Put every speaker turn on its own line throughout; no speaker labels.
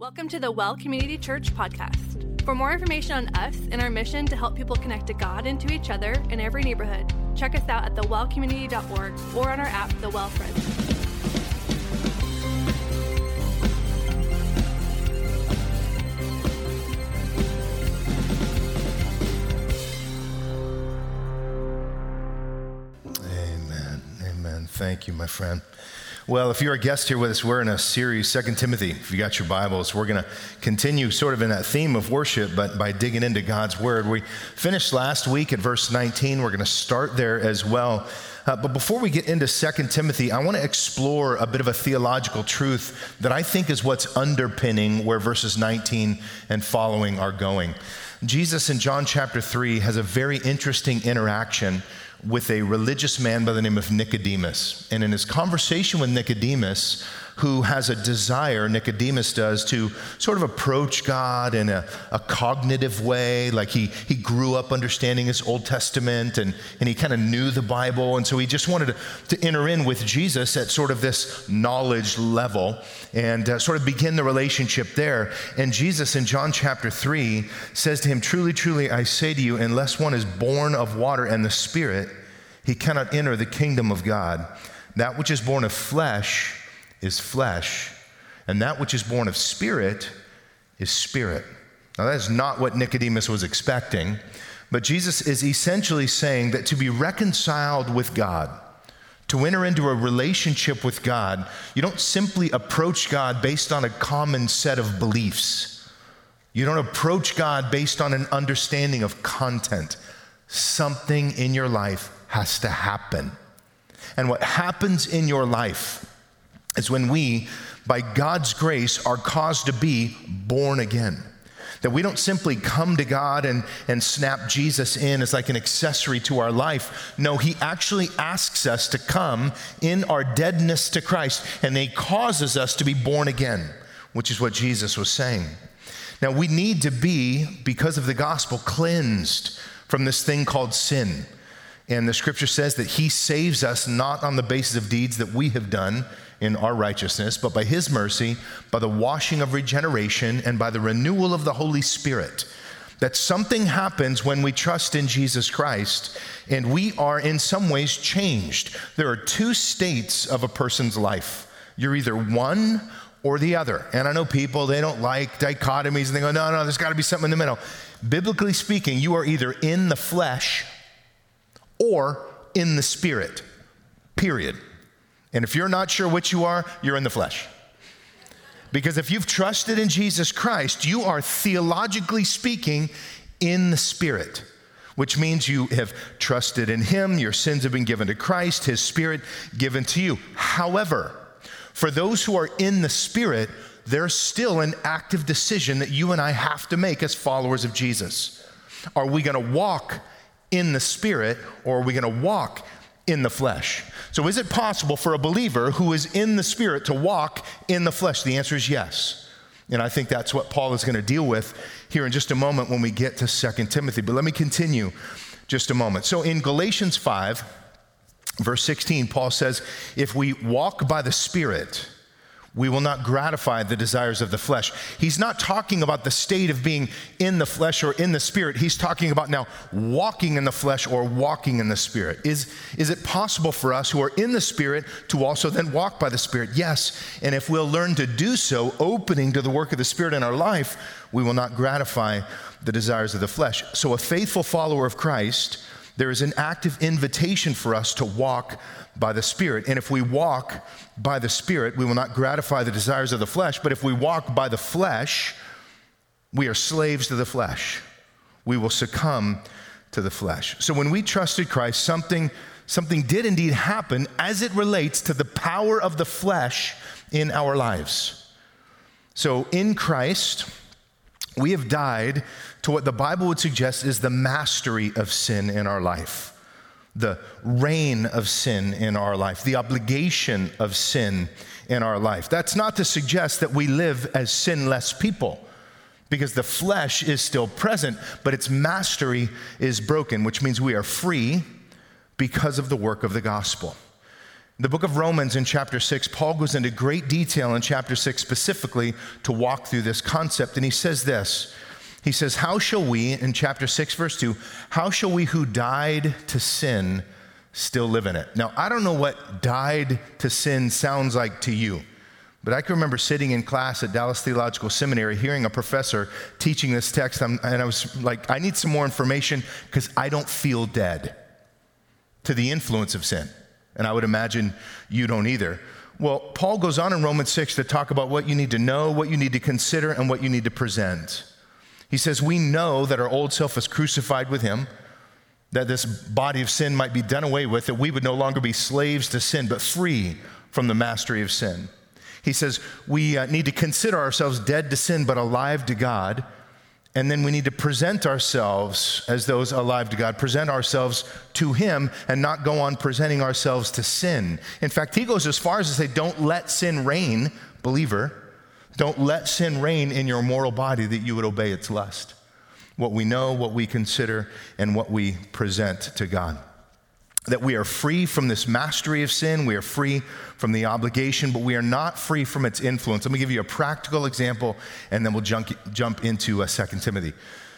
Welcome to the Well Community Church podcast. For more information on us and our mission to help people connect to God and to each other in every neighborhood, check us out at thewellcommunity.org or on our app, The Well Friends.
Amen. Thank you, my friend. Well, if you're a guest here with us, we're in a series, 2 Timothy. If you got your Bibles, we're going to continue sort of in that theme of worship, but by digging into God's Word. We finished last week at verse 19. We're going to start there as well. But before we get into 2 Timothy, I want to explore a bit of a theological truth that I think is what's underpinning where verses 19 and following are going. Jesus in John chapter 3 has a very interesting interaction with a religious man by the name of Nicodemus. And in his conversation with Nicodemus, who has a desire, Nicodemus does, to sort of approach God in a cognitive way, like he grew up understanding his Old Testament and he kind of knew the Bible, and so he just wanted to enter in with Jesus at sort of this knowledge level and sort of begin the relationship there. And Jesus in John chapter 3 says to him, "Truly, truly, I say to you, unless one is born of water and the Spirit, he cannot enter the kingdom of God. That which is born of flesh is flesh, and that which is born of spirit is spirit." Now, that is not what Nicodemus was expecting, but Jesus is essentially saying that to be reconciled with God, to enter into a relationship with God, you don't simply approach God based on a common set of beliefs. You don't approach God based on an understanding of content. Something in your life has to happen. And what happens in your life is when we, by God's grace, are caused to be born again. That we don't simply come to God and snap Jesus in as like an accessory to our life. No, he actually asks us to come in our deadness to Christ, and he causes us to be born again, which is what Jesus was saying. Now, we need to be, because of the gospel, cleansed from this thing called sin. And the scripture says that he saves us not on the basis of deeds that we have done in our righteousness, but by his mercy, by the washing of regeneration, and by the renewal of the Holy Spirit. That something happens when we trust in Jesus Christ, and we are in some ways changed. There are two states of a person's life. You're either one or the other. And I know people, they don't like dichotomies, and they go, no, there's got to be something in the middle. Biblically speaking, you are either in the flesh or in the Spirit, period. And if you're not sure which you are, you're in the flesh. Because if you've trusted in Jesus Christ, you are theologically speaking in the Spirit, which means you have trusted in him, your sins have been given to Christ, his Spirit given to you. However, for those who are in the Spirit, there's still an active decision that you and I have to make as followers of Jesus. Are we going to walk in the Spirit, or are we going to walk in the flesh? So is it possible for a believer who is in the Spirit to walk in the flesh? The answer is yes. And I think that's what Paul is going to deal with here in just a moment when we get to 2 Timothy. But let me continue just a moment. So in Galatians 5, verse 16, Paul says, if we walk by the Spirit, we will not gratify the desires of the flesh. He's not talking about the state of being in the flesh or in the Spirit. He's talking about now walking in the flesh or walking in the Spirit. Is it possible for us who are in the Spirit to also then walk by the Spirit? Yes. And if we'll learn to do so, opening to the work of the Spirit in our life, we will not gratify the desires of the flesh. So a faithful follower of Christ, there is an active invitation for us to walk by the Spirit. And if we walk by the Spirit, we will not gratify the desires of the flesh. But if we walk by the flesh, we are slaves to the flesh. We will succumb to the flesh. So when we trusted Christ, something did indeed happen as it relates to the power of the flesh in our lives. So in Christ, we have died to what the Bible would suggest is the mastery of sin in our life, the reign of sin in our life, the obligation of sin in our life. That's not to suggest that we live as sinless people, because the flesh is still present, but its mastery is broken, which means we are free because of the work of the gospel. The book of Romans in chapter 6, Paul goes into great detail in chapter 6 specifically to walk through this concept. And he says this, he says, how shall we, in chapter 6, verse 2, how shall we who died to sin still live in it? Now, I don't know what died to sin sounds like to you, but I can remember sitting in class at Dallas Theological Seminary, hearing a professor teaching this text, and I was like, I need some more information because I don't feel dead to the influence of sin. And I would imagine you don't either. Well, Paul goes on in Romans 6 to talk about what you need to know, what you need to consider, and what you need to present. He says, we know that our old self is crucified with him, that this body of sin might be done away with, that we would no longer be slaves to sin, but free from the mastery of sin. He says, we need to consider ourselves dead to sin, but alive to God. And then we need to present ourselves as those alive to God, present ourselves to him and not go on presenting ourselves to sin. In fact, he goes as far as to say, don't let sin reign, believer. Don't let sin reign in your mortal body that you would obey its lust. What we know, what we consider, and what we present to God. That we are free from this mastery of sin, we are free from the obligation, but we are not free from its influence. Let me give you a practical example, and then we'll jump into 2 Timothy.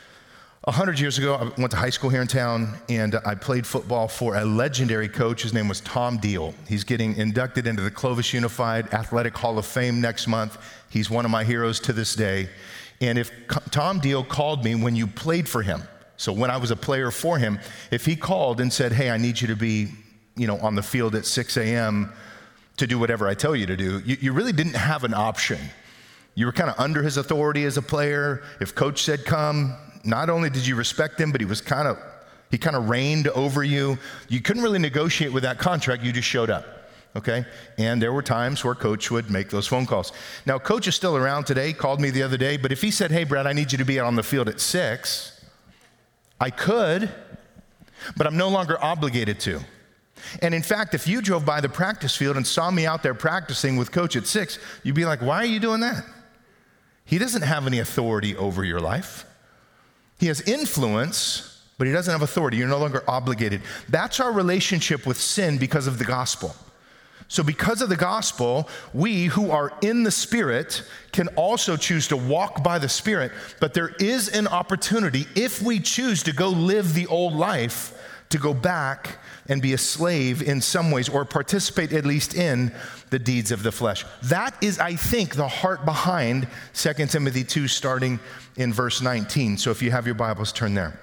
100 years ago, I went to high school here in town, and I played football for a legendary coach. His name was Tom Deal. He's getting inducted into the Clovis Unified Athletic Hall of Fame next month. He's one of my heroes to this day. And if Tom Deal called me when you played for him, so when I was a player for him, if he called and said, hey, I need you to be, on the field at 6 a.m. to do whatever I tell you to do, you really didn't have an option. You were kind of under his authority as a player. If coach said come, not only did you respect him, but he kind of reigned over you. You couldn't really negotiate with that contract. You just showed up. Okay? And there were times where coach would make those phone calls. Now, coach is still around today, called me the other day, but if he said, hey, Brad, I need you to be out on the field at 6, I could, but I'm no longer obligated to. And in fact, if you drove by the practice field and saw me out there practicing with coach at 6, you'd be like, why are you doing that? He doesn't have any authority over your life. He has influence, but he doesn't have authority. You're no longer obligated. That's our relationship with sin because of the gospel. So because of the gospel, we who are in the Spirit can also choose to walk by the Spirit, but there is an opportunity, if we choose to go live the old life, to go back and be a slave in some ways, or participate at least in the deeds of the flesh. That is, I think, the heart behind 2 Timothy 2, starting in verse 19. So if you have your Bibles, turn there.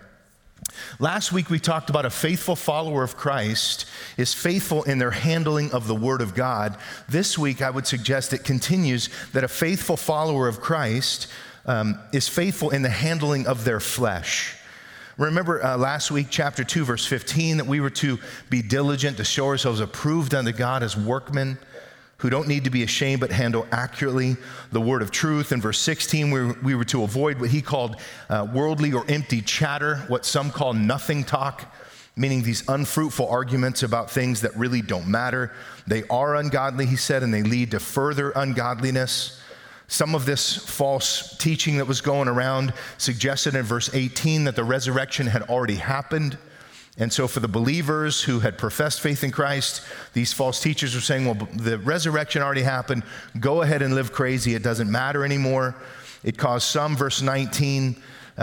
Last week we talked about a faithful follower of Christ is faithful in their handling of the Word of God. This week I would suggest it continues that a faithful follower of Christ is faithful in the handling of their flesh. Remember last week, chapter 2, verse 15, that we were to be diligent to show ourselves approved unto God as workmen who don't need to be ashamed but handle accurately the word of truth. In verse 16, we were to avoid what he called worldly or empty chatter, what some call nothing talk, meaning these unfruitful arguments about things that really don't matter. They are ungodly, he said, and they lead to further ungodliness. Some of this false teaching that was going around suggested in verse 18 that the resurrection had already happened. And so for the believers who had professed faith in Christ, these false teachers were saying, well, the resurrection already happened. Go ahead and live crazy. It doesn't matter anymore. It caused some, verse 19,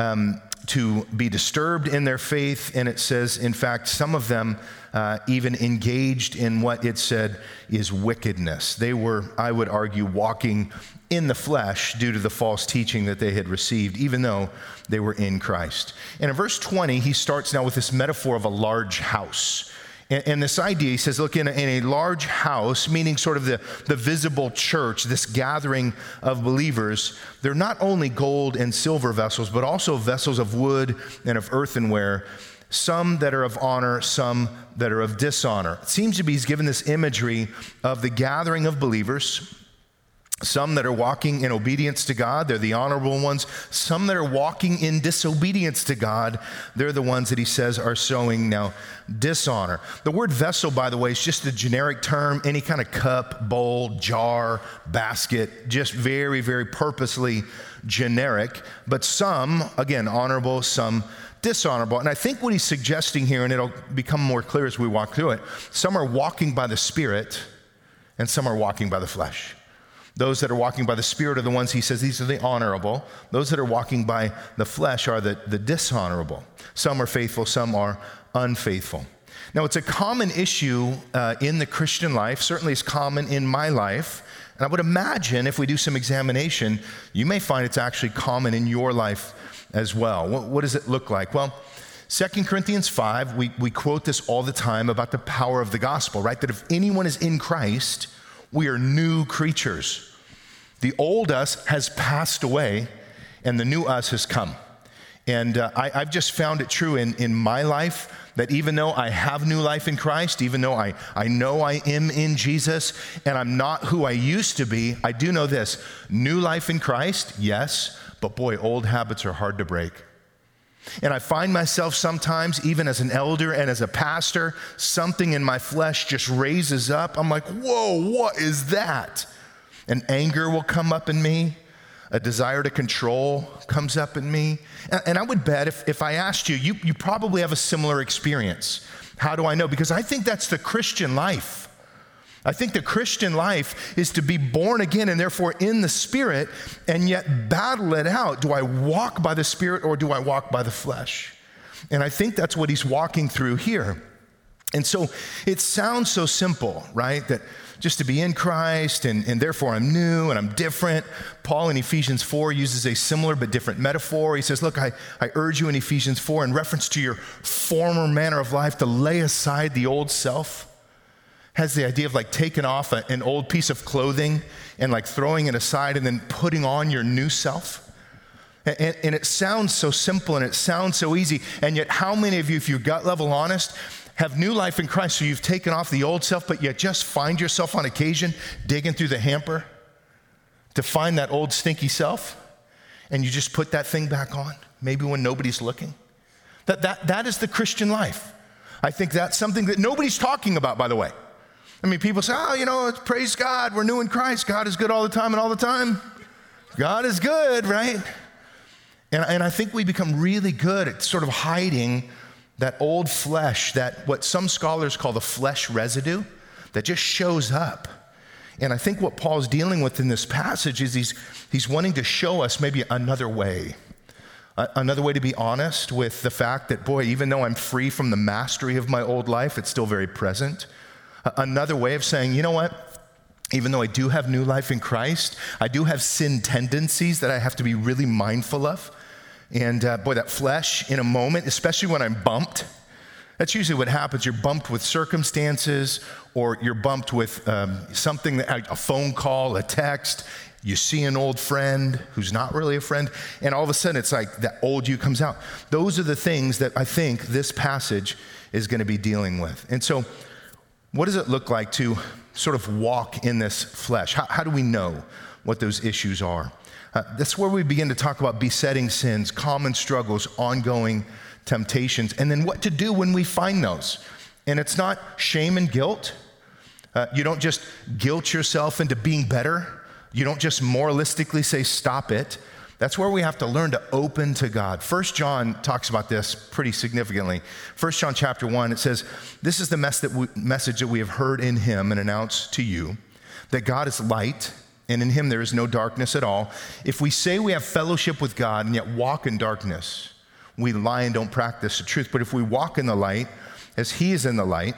to be disturbed in their faith. And it says, in fact, some of them even engaged in what it said is wickedness. They were, I would argue, walking in the flesh due to the false teaching that they had received, even though they were in Christ. And in verse 20, he starts now with this metaphor of a large house. And this idea, he says, look, in a large house, meaning sort of the visible church, this gathering of believers, they're not only gold and silver vessels, but also vessels of wood and of earthenware, some that are of honor, some that are of dishonor. It seems to be he's given this imagery of the gathering of believers, some that are walking in obedience to God, they're the honorable ones. Some that are walking in disobedience to God, they're the ones that he says are showing now dishonor. The word vessel, by the way, is just a generic term, any kind of cup, bowl, jar, basket, just very, very purposely generic. But some, again, honorable, some dishonorable. And I think what he's suggesting here, and it'll become more clear as we walk through it, some are walking by the Spirit and some are walking by the flesh. Those that are walking by the Spirit are the ones he says, these are the honorable. Those that are walking by the flesh are the dishonorable. Some are faithful, some are unfaithful. Now, it's a common issue in the Christian life. Certainly it's common in my life. And I would imagine if we do some examination, you may find it's actually common in your life as well. What does it look like? Well, 2 Corinthians 5, we quote this all the time about the power of the gospel, right? That if anyone is in Christ, we are new creatures. The old us has passed away and the new us has come. And I've just found it true in my life that even though I have new life in Christ, even though I know I am in Jesus and I'm not who I used to be, I do know this: new life in Christ, yes, but boy, old habits are hard to break. And I find myself sometimes, even as an elder and as a pastor, something in my flesh just raises up. I'm like, whoa, what is that? And anger will come up in me. A desire to control comes up in me. And I would bet if I asked you, you probably have a similar experience. How do I know? Because I think that's the Christian life. I think the Christian life is to be born again and therefore in the Spirit and yet battle it out. Do I walk by the Spirit or do I walk by the flesh? And I think that's what he's walking through here. And so it sounds so simple, right? That just to be in Christ and therefore I'm new and I'm different. Paul in Ephesians 4 uses a similar but different metaphor. He says, look, I urge you in Ephesians 4 in reference to your former manner of life to lay aside the old self. Has the idea of like taking off an old piece of clothing and like throwing it aside and then putting on your new self. And it sounds so simple and it sounds so easy. And yet how many of you, if you're gut level honest, have new life in Christ, so you've taken off the old self, but yet just find yourself on occasion digging through the hamper to find that old stinky self, and you just put that thing back on, maybe when nobody's looking? That is the Christian life. I think that's something that nobody's talking about, by the way. I mean, people say, praise God, we're new in Christ. God is good all the time and all the time. God is good, right? And I think we become really good at sort of hiding that old flesh, that what some scholars call the flesh residue, that just shows up. And I think what Paul's dealing with in this passage is he's wanting to show us maybe another way to be honest with the fact that, boy, even though I'm free from the mastery of my old life, it's still very present. Another way of saying, you know what? Even though I do have new life in Christ, I do have sin tendencies that I have to be really mindful of. And boy, that flesh in a moment, especially when I'm bumped, that's usually what happens. You're bumped with circumstances or you're bumped with something, a phone call, a text. You see an old friend who's not really a friend, and all of a sudden it's like that old you comes out. Those are the things that I think this passage is going to be dealing with. And so what does it look like to sort of walk in this flesh? How do we know what those issues are? That's where we begin to talk about besetting sins, common struggles, ongoing temptations, and then what to do when we find those. And it's not shame and guilt. You don't just guilt yourself into being better. You don't just moralistically say, stop it. That's where we have to learn to open to God. 1 John talks about this pretty significantly. 1 John chapter 1, it says, this is the message that we have heard in him and announced to you, that God is light, and in him there is no darkness at all. If we say we have fellowship with God and yet walk in darkness, we lie and don't practice the truth. But if we walk in the light, as he is in the light,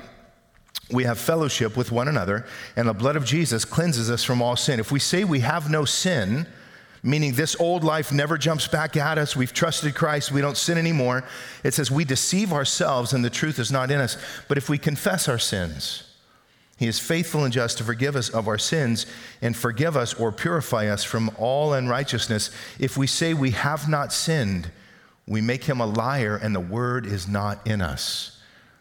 we have fellowship with one another, and the blood of Jesus cleanses us from all sin. If we say we have no sin, meaning this old life never jumps back at us, we've trusted Christ, we don't sin anymore, it says we deceive ourselves and the truth is not in us. But if we confess our sins, he is faithful and just to forgive us of our sins and forgive us or purify us from all unrighteousness. If we say we have not sinned, we make him a liar and the word is not in us.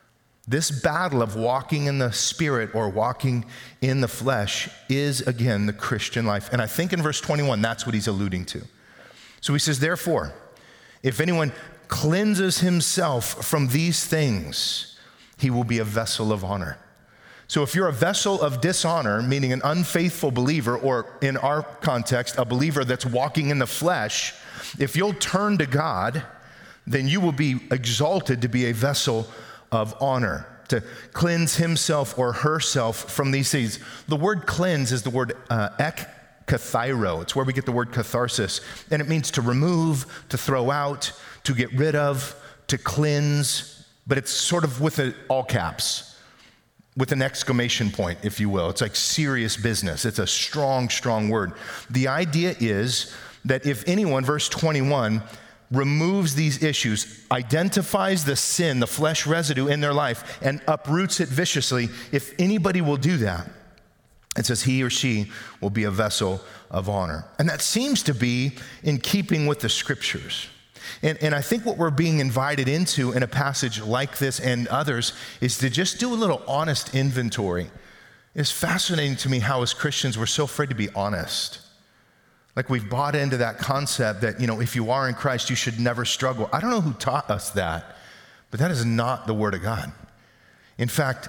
This battle of walking in the Spirit or walking in the flesh is, again, the Christian life. And I think in verse 21, that's what he's alluding to. So he says, therefore, if anyone cleanses himself from these things, he will be a vessel of honor. So if you're a vessel of dishonor, meaning an unfaithful believer, or in our context, a believer that's walking in the flesh, if you'll turn to God, then you will be exalted to be a vessel of honor, to cleanse himself or herself from these things. The word cleanse is the word ekathairo. It's where we get the word catharsis. And it means to remove, to throw out, to get rid of, to cleanse. But it's sort of with all caps, with an exclamation point, if you will. It's like serious business. It's a strong, strong word. The idea is that if anyone, verse 21, removes these issues, identifies the sin, the flesh residue in their life, and uproots it viciously, if anybody will do that, it says he or she will be a vessel of honor. And that seems to be in keeping with the scriptures. And I think what we're being invited into in a passage like this and others is to just do a little honest inventory. It's fascinating to me how as Christians we're so afraid to be honest. Like we've bought into that concept that, if you are in Christ, you should never struggle. I don't know who taught us that, but that is not the Word of God. In fact,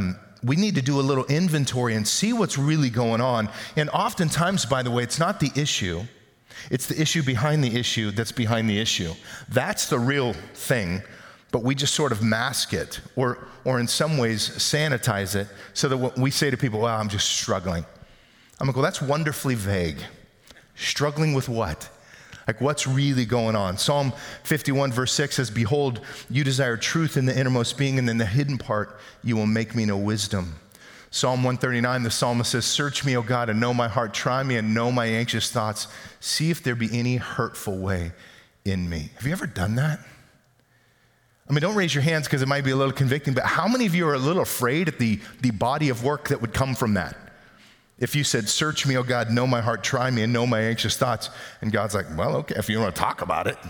we need to do a little inventory and see what's really going on. And oftentimes, by the way, it's not the issue. It's the issue behind the issue that's behind the issue. That's the real thing, but we just sort of mask it or in some ways sanitize it so that when we say to people, well, I'm just struggling. I'm like, well, that's wonderfully vague. Struggling with what? Like what's really going on? Psalm 51 verse 6 says, behold, you desire truth in the innermost being, and in the hidden part you will make me know wisdom. Psalm 139, the psalmist says, search me, O God, and know my heart. Try me and know my anxious thoughts. See if there be any hurtful way in me. Have you ever done that? I mean, don't raise your hands because it might be a little convicting, but how many of you are a little afraid at the body of work that would come from that? If you said, search me, O God, know my heart, try me, and know my anxious thoughts. And God's like, well, okay, if you want to talk about it,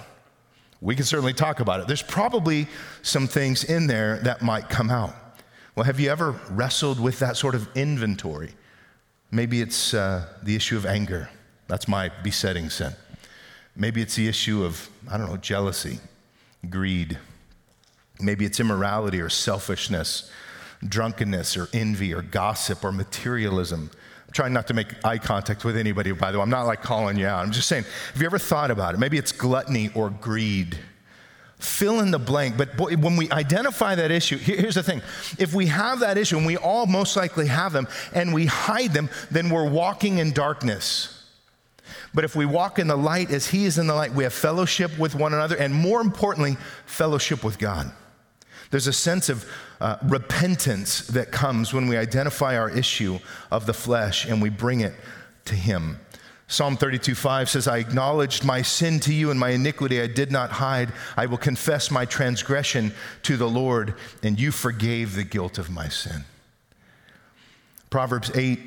we can certainly talk about it. There's probably some things in there that might come out. Well, have you ever wrestled with that sort of inventory? Maybe it's the issue of anger. That's my besetting sin. Maybe it's the issue of, jealousy, greed. Maybe it's immorality or selfishness, drunkenness or envy or gossip or materialism. I'm trying not to make eye contact with anybody, by the way. I'm not like calling you out. I'm just saying, have you ever thought about it? Maybe it's gluttony or greed. Fill in the blank. But boy, when we identify that issue, here's the thing. If we have that issue, and we all most likely have them, and we hide them, then we're walking in darkness. But if we walk in the light as he is in the light, we have fellowship with one another, and more importantly, fellowship with God. There's a sense of repentance that comes when we identify our issue of the flesh and we bring it to him. Psalm 32:5 says, I acknowledged my sin to you and my iniquity I did not hide. I will confess my transgression to the Lord, and you forgave the guilt of my sin. Proverbs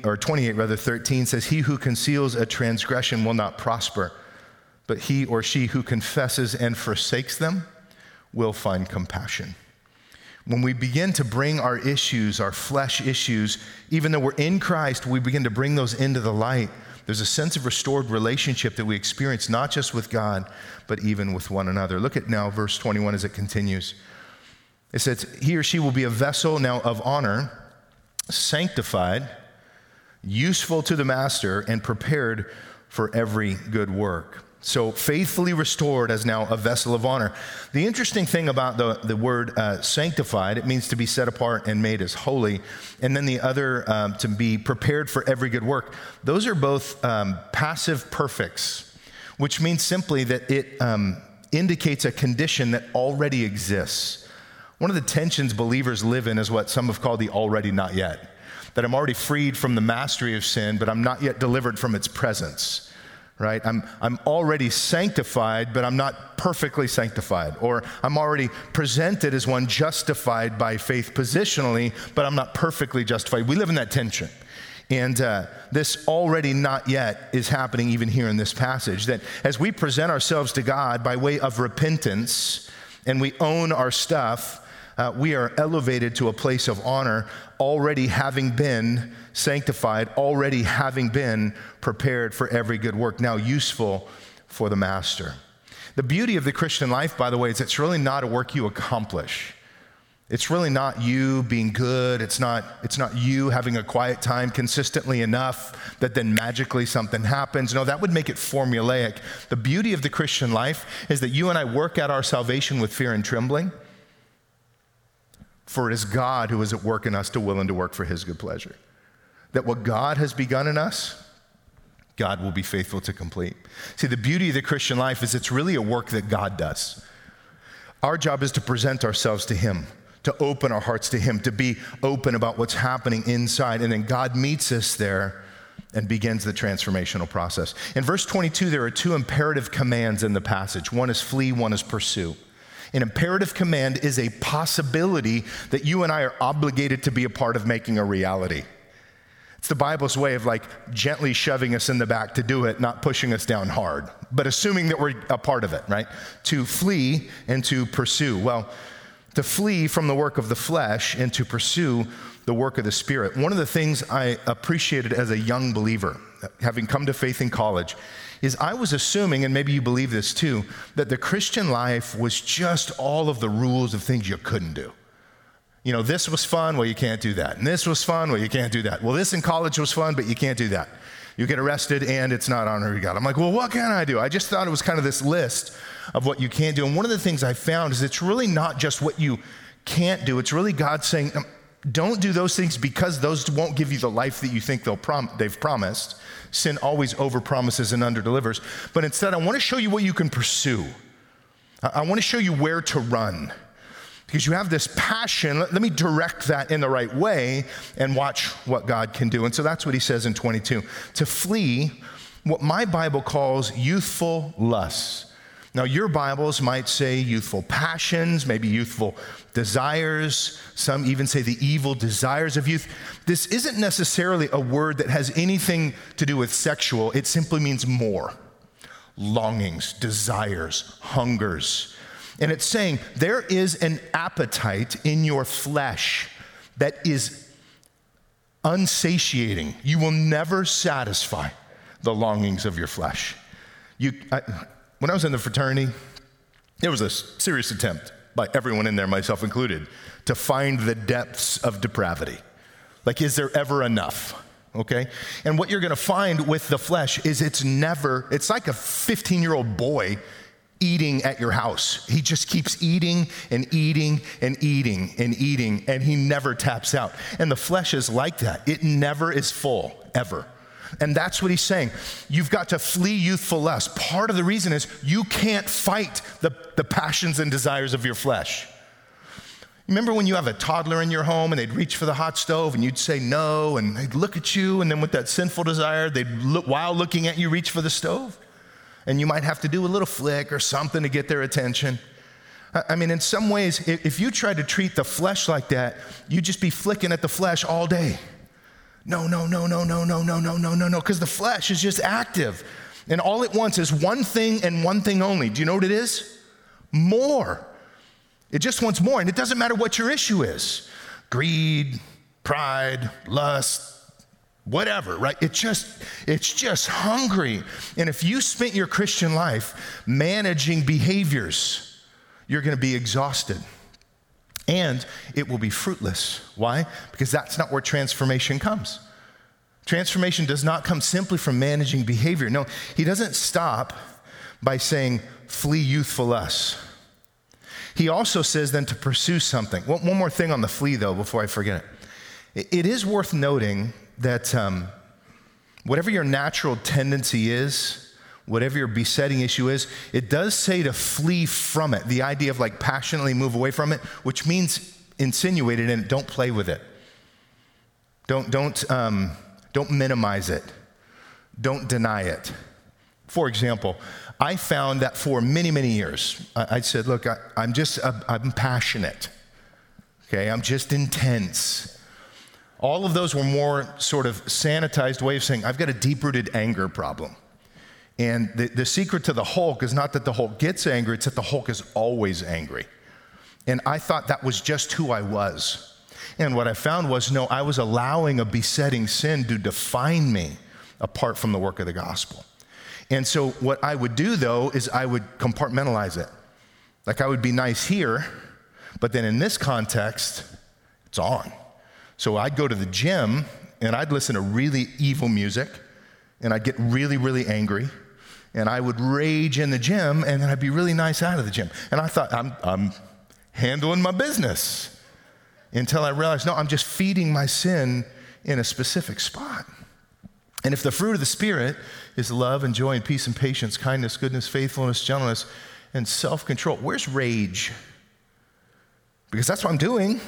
13 says, he who conceals a transgression will not prosper, but he or she who confesses and forsakes them will find compassion. When we begin to bring our issues, our flesh issues, even though we're in Christ, we begin to bring those into the light. There's a sense of restored relationship that we experience, not just with God, but even with one another. Look at now verse 21 as it continues. It says, he or she will be a vessel now of honor, sanctified, useful to the master, and prepared for every good work. So faithfully restored as now a vessel of honor. The interesting thing about the word sanctified, it means to be set apart and made as holy. And then the other, to be prepared for every good work. Those are both passive perfects, which means simply that it indicates a condition that already exists. One of the tensions believers live in is what some have called the already not yet. That I'm already freed from the mastery of sin, but I'm not yet delivered from its presence. Right? I'm already sanctified, but I'm not perfectly sanctified. Or I'm already presented as one justified by faith positionally, but I'm not perfectly justified. We live in that tension. And this already not yet is happening even here in this passage. That as we present ourselves to God by way of repentance and we own our stuff, we are elevated to a place of honor, already having been sanctified, already having been prepared for every good work, now useful for the master. The beauty of the Christian life, by the way, is it's really not a work you accomplish. It's really not you being good. It's not you having a quiet time consistently enough that then magically something happens. No, that would make it formulaic. The beauty of the Christian life is that you and I work out our salvation with fear and trembling. For it is God who is at work in us to will and to work for his good pleasure. That what God has begun in us, God will be faithful to complete. See, the beauty of the Christian life is it's really a work that God does. Our job is to present ourselves to him, to open our hearts to him, to be open about what's happening inside. And then God meets us there and begins the transformational process. In verse 22, there are two imperative commands in the passage. One is flee, one is pursue. An imperative command is a possibility that you and I are obligated to be a part of making a reality. It's the Bible's way of like gently shoving us in the back to do it, not pushing us down hard, but assuming that we're a part of it, right? To flee and to pursue. Well, to flee from the work of the flesh and to pursue the work of the Spirit. One of the things I appreciated as a young believer, having come to faith in college, is I was assuming, and maybe you believe this too, that the Christian life was just all of the rules of things you couldn't do. You know, this was fun, well, you can't do that. And this was fun, well, you can't do that. Well, this in college was fun, but you can't do that. You get arrested and it's not honoring God. I'm like, well, what can I do? I just thought it was kind of this list of what you can't do. And one of the things I found is it's really not just what you can't do. It's really God saying, don't do those things because those won't give you the life that you think they've promised. Sin always overpromises and underdelivers. But instead, I want to show you what you can pursue. I want to show you where to run. Because you have this passion, let me direct that in the right way and watch what God can do. And so that's what he says in 22. To flee what my Bible calls youthful lusts. Now, your Bibles might say youthful passions, maybe youthful desires. Some even say the evil desires of youth. This isn't necessarily a word that has anything to do with sexual. It simply means more. Longings, desires, hungers. And it's saying there is an appetite in your flesh that is unsatiating. You will never satisfy the longings of your flesh. When I was in the fraternity, there was a serious attempt by everyone in there, myself included, to find the depths of depravity. Like, is there ever enough? Okay? And what you're going to find with the flesh is it's like a 15-year-old boy eating at your house. He just keeps eating and eating and eating and eating, and he never taps out. And the flesh is like that. It never is full, ever. And that's what he's saying. You've got to flee youthful lust. Part of the reason is you can't fight the passions and desires of your flesh. Remember when you have a toddler in your home and they'd reach for the hot stove and you'd say no, and they'd look at you, and then with that sinful desire, they'd look, while looking at you, reach for the stove? And you might have to do a little flick or something to get their attention. I mean, in some ways, if you tried to treat the flesh like that, you'd just be flicking at the flesh all day. No, because the flesh is just active. And all it wants is one thing and one thing only. Do you know what it is? More. It just wants more, and it doesn't matter what your issue is. Greed, pride, lust, whatever, right? It's just hungry. And if you spent your Christian life managing behaviors, you're going to be exhausted. And it will be fruitless. Why? Because that's not where transformation comes. Transformation does not come simply from managing behavior. No, he doesn't stop by saying, flee youthful lusts. He also says then to pursue something. One more thing on the flee, though, before I forget it. It is worth noting that whatever your natural tendency is, whatever your besetting issue is, it does say to flee from it. The idea of like passionately move away from it, which means insinuate it and don't play with it. Don't minimize it. Don't deny it. For example, I found that for many, many years, I said, look, I'm passionate. Okay, I'm just intense. All of those were more sort of sanitized way of saying, I've got a deep-rooted anger problem. And the secret to the Hulk is not that the Hulk gets angry, it's that the Hulk is always angry. And I thought that was just who I was. And what I found was, no, I was allowing a besetting sin to define me apart from the work of the gospel. And so what I would do, though, is I would compartmentalize it. Like I would be nice here, But then in this context, it's on. So I'd go to the gym and I'd listen to really evil music and I'd get really, really angry and I would rage in the gym and then I'd be really nice out of the gym. And I thought, I'm handling my business until I realized, no, I'm just feeding my sin in a specific spot. And if the fruit of the Spirit is love and joy and peace and patience, kindness, goodness, faithfulness, gentleness, and self-control, where's rage? Because that's what I'm doing.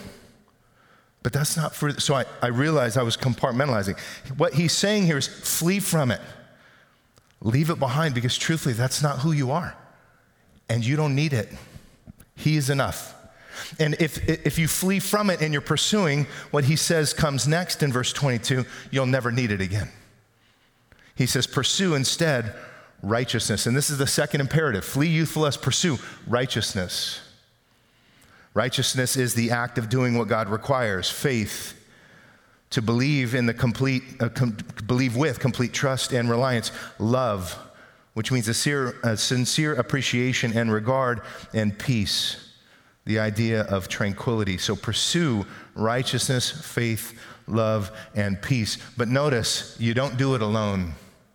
But that's not fruit. So I realized I was compartmentalizing. What he's saying here is flee from it. Leave it behind because truthfully, that's not who you are. And you don't need it. He is enough. And if you flee from it and you're pursuing what he says comes next in verse 22, you'll never need it again. He says, pursue instead righteousness. And this is the second imperative. Flee youthful lust, pursue righteousness. Righteousness is the act of doing what God requires. Faith, to believe in the believe with complete trust and reliance. Love, which means a sincere appreciation and regard, and peace, the idea of tranquility. So pursue righteousness, faith, love, and peace. But notice, you don't do it alone.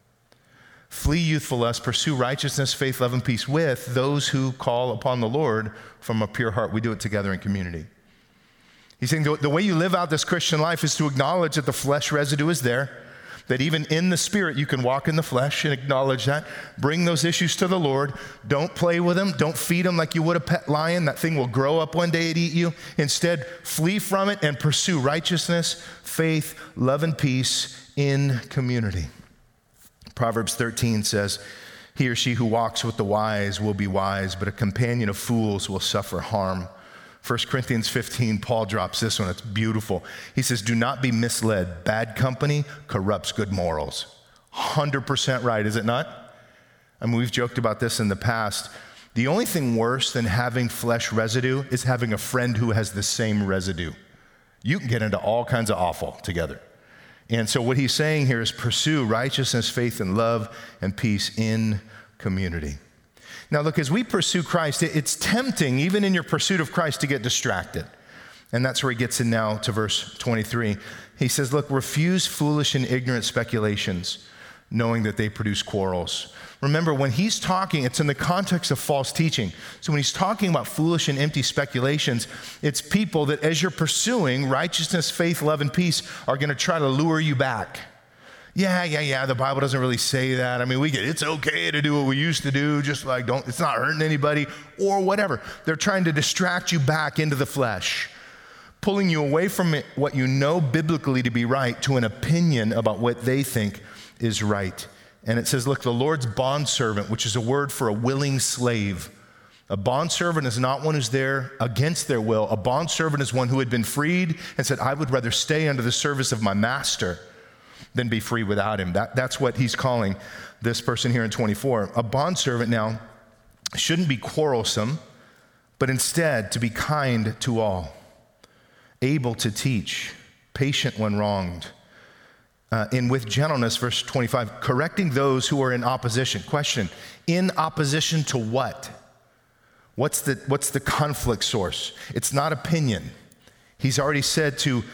Flee youthful lust, pursue righteousness, faith, love, and peace with those who call upon the Lord from a pure heart. We do it together in community. He's saying the way you live out this Christian life is to acknowledge that the flesh residue is there, that even in the Spirit you can walk in the flesh and acknowledge that. Bring those issues to the Lord. Don't play with them. Don't feed them like you would a pet lion. That thing will grow up one day and eat you. Instead, flee from it and pursue righteousness, faith, love, and peace in community. Proverbs 13 says, he or she who walks with the wise will be wise, but a companion of fools will suffer harm. 1 Corinthians 15, Paul drops this one. It's beautiful. He says, do not be misled. Bad company corrupts good morals. 100% right, is it not? I mean, we've joked about this in the past. The only thing worse than having flesh residue is having a friend who has the same residue. You can get into all kinds of awful together. And so what he's saying here is pursue righteousness, faith, and love, and peace in community. Now look, as we pursue Christ, it's tempting, even in your pursuit of Christ, to get distracted. And that's where he gets in now to verse 23. He says, look, refuse foolish and ignorant speculations, knowing that they produce quarrels. Remember, when he's talking, it's in the context of false teaching. So when he's talking about foolish and empty speculations, it's people that as you're pursuing righteousness, faith, love, and peace are going to try to lure you back. Yeah, the Bible doesn't really say that. I mean, it's okay to do what we used to do, just like it's not hurting anybody or whatever. They're trying to distract you back into the flesh, pulling you away from it, what you know biblically to be right, to an opinion about what they think is right. And it says, look, the Lord's bondservant, which is a word for a willing slave. A bondservant is not one who's there against their will. A bondservant is one who had been freed and said, I would rather stay under the service of my master than be free without him. That's what he's calling this person here in 24. A bondservant now shouldn't be quarrelsome, but instead to be kind to all, able to teach, patient when wronged, and with gentleness, verse 25, correcting those who are in opposition. Question, in opposition to what? What's the conflict source? It's not opinion. He's already said to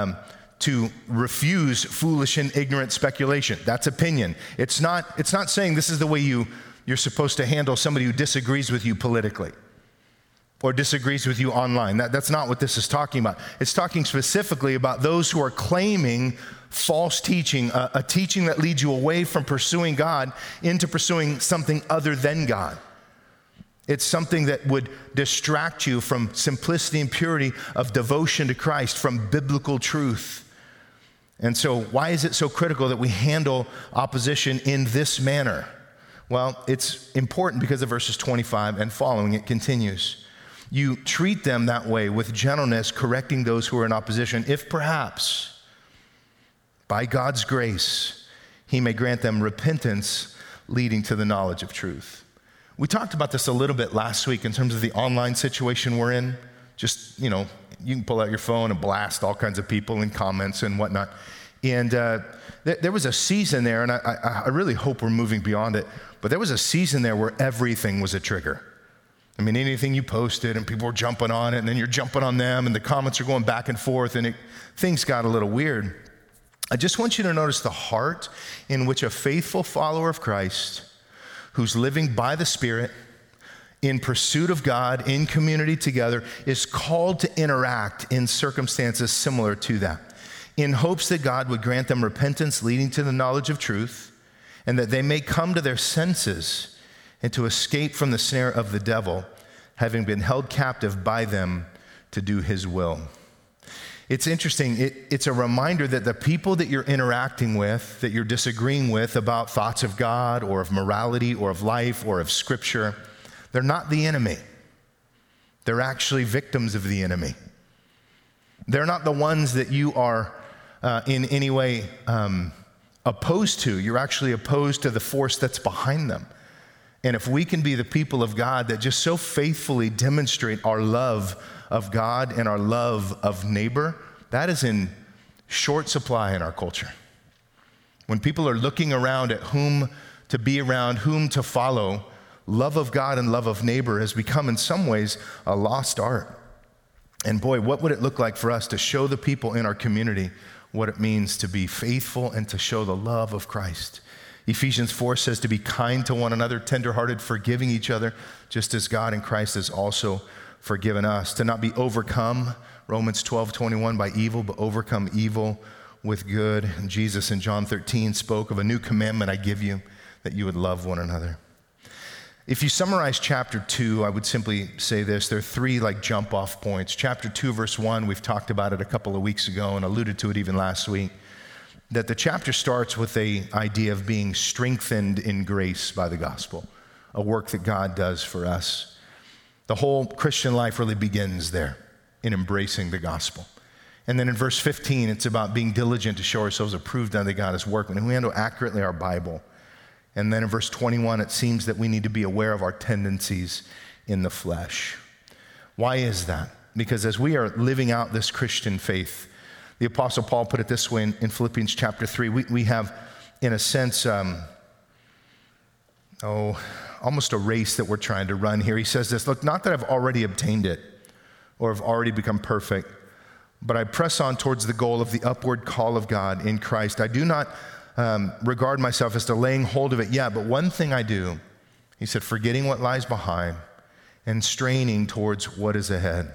refuse foolish and ignorant speculation. That's opinion. It's not saying this is the way you're supposed to handle somebody who disagrees with you politically or disagrees with you online. That's not what this is talking about. It's talking specifically about those who are claiming false teaching, a teaching that leads you away from pursuing God into pursuing something other than God. It's something that would distract you from simplicity and purity of devotion to Christ, from biblical truth. And so why is it so critical that we handle opposition in this manner? Well, it's important because of verses 25 and following. It continues. You treat them that way with gentleness, correcting those who are in opposition, if perhaps, by God's grace, he may grant them repentance leading to the knowledge of truth. We talked about this a little bit last week in terms of the online situation we're in. Just, you can pull out your phone and blast all kinds of people in comments and whatnot. And there was a season there, and I really hope we're moving beyond it, but there was a season there where everything was a trigger. I mean, anything you posted and people were jumping on it, and then you're jumping on them, and the comments are going back and forth, and things got a little weird. I just want you to notice the heart in which a faithful follower of Christ who's living by the Spirit, in pursuit of God, in community together, is called to interact in circumstances similar to that, in hopes that God would grant them repentance leading to the knowledge of truth, and that they may come to their senses and to escape from the snare of the devil, having been held captive by them to do his will. It's interesting. It's a reminder that the people that you're interacting with, that you're disagreeing with about thoughts of God or of morality or of life or of Scripture, they're not the enemy. They're actually victims of the enemy. They're not the ones that you are in any way opposed to. You're actually opposed to the force that's behind them. And if we can be the people of God that just so faithfully demonstrate our love of God and our love of neighbor, that is in short supply in our culture. When people are looking around at whom to be around, whom to follow, love of God and love of neighbor has become in some ways a lost art. And boy, what would it look like for us to show the people in our community what it means to be faithful and to show the love of Christ? Ephesians 4 says to be kind to one another, tenderhearted, forgiving each other, just as God in Christ has also forgiven us. To not be overcome, Romans 12:21, by evil, but overcome evil with good. And Jesus in John 13 spoke of a new commandment I give you, that you would love one another. If you summarize chapter 2, I would simply say this. There are three jump off points. Chapter 2, verse 1, we've talked about it a couple of weeks ago and alluded to it even last week. That the chapter starts with the idea of being strengthened in grace by the gospel, a work that God does for us. The whole Christian life really begins there, in embracing the gospel. And then in verse 15, it's about being diligent to show ourselves approved unto God as workmen, who handle accurately our Bible. And then in verse 21, it seems that we need to be aware of our tendencies in the flesh. Why is that? Because as we are living out this Christian faith, the Apostle Paul put it this way in Philippians chapter 3. We have, in a sense, almost a race that we're trying to run here. He says this, look, not that I've already obtained it or have already become perfect, but I press on towards the goal of the upward call of God in Christ. I do not regard myself as to laying hold of it yet, but one thing I do, he said, forgetting what lies behind and straining towards what is ahead,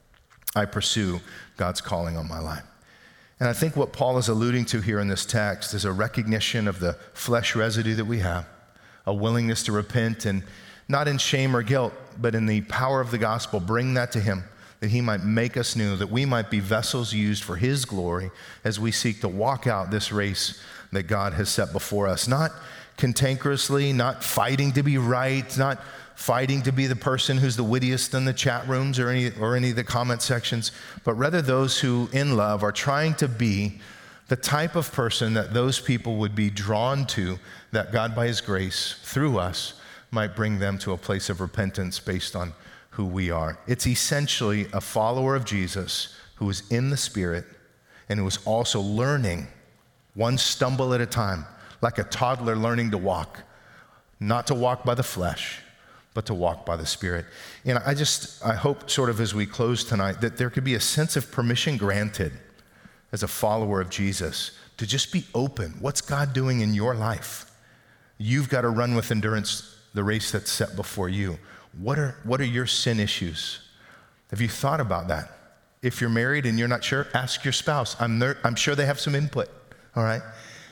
I pursue God's calling on my life. And I think what Paul is alluding to here in this text is a recognition of the flesh residue that we have, a willingness to repent, and not in shame or guilt, but in the power of the gospel, bring that to him, that he might make us new, that we might be vessels used for his glory as we seek to walk out this race that God has set before us. Not cantankerously, not fighting to be right, not fighting to be the person who's the wittiest in the chat rooms or any of the comment sections, but rather those who in love are trying to be the type of person that those people would be drawn to, that God by his grace through us might bring them to a place of repentance based on who we are. It's essentially a follower of Jesus who is in the Spirit and who is also learning one stumble at a time, like a toddler learning to walk, not to walk by the flesh, but to walk by the Spirit. And I hope sort of as we close tonight that there could be a sense of permission granted as a follower of Jesus to just be open. What's God doing in your life? You've got to run with endurance the race that's set before you. What are your sin issues? Have you thought about that? If you're married and you're not sure, ask your spouse. I'm sure they have some input, all right?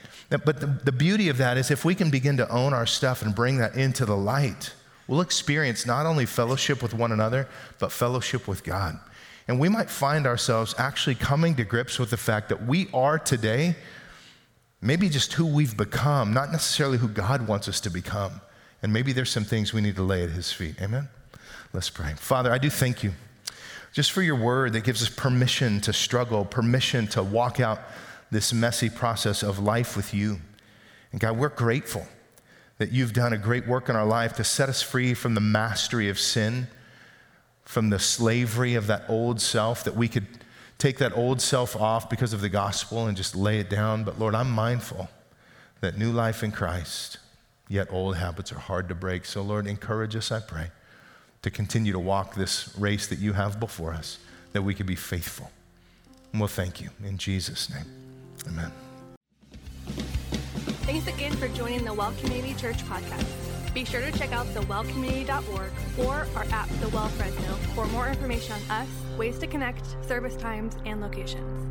But the beauty of that is if we can begin to own our stuff and bring that into the light, we'll experience not only fellowship with one another, but fellowship with God. And we might find ourselves actually coming to grips with the fact that we are today maybe just who we've become, not necessarily who God wants us to become. And maybe there's some things we need to lay at his feet. Amen? Let's pray. Father, I do thank you just for your word that gives us permission to struggle, permission to walk out this messy process of life with you. And God, we're grateful that you've done a great work in our life to set us free from the mastery of sin, from the slavery of that old self, that we could take that old self off because of the gospel and just lay it down. But Lord, I'm mindful that new life in Christ, yet old habits are hard to break. So Lord, encourage us, I pray. to continue to walk this race that you have before us, that we can be faithful. And we'll thank you in Jesus' name. Amen.
Thanks again for joining the Well Community Church podcast. Be sure to check out thewellcommunity.org or our app, The Well Fresno, for more information on us, ways to connect, service times, and locations.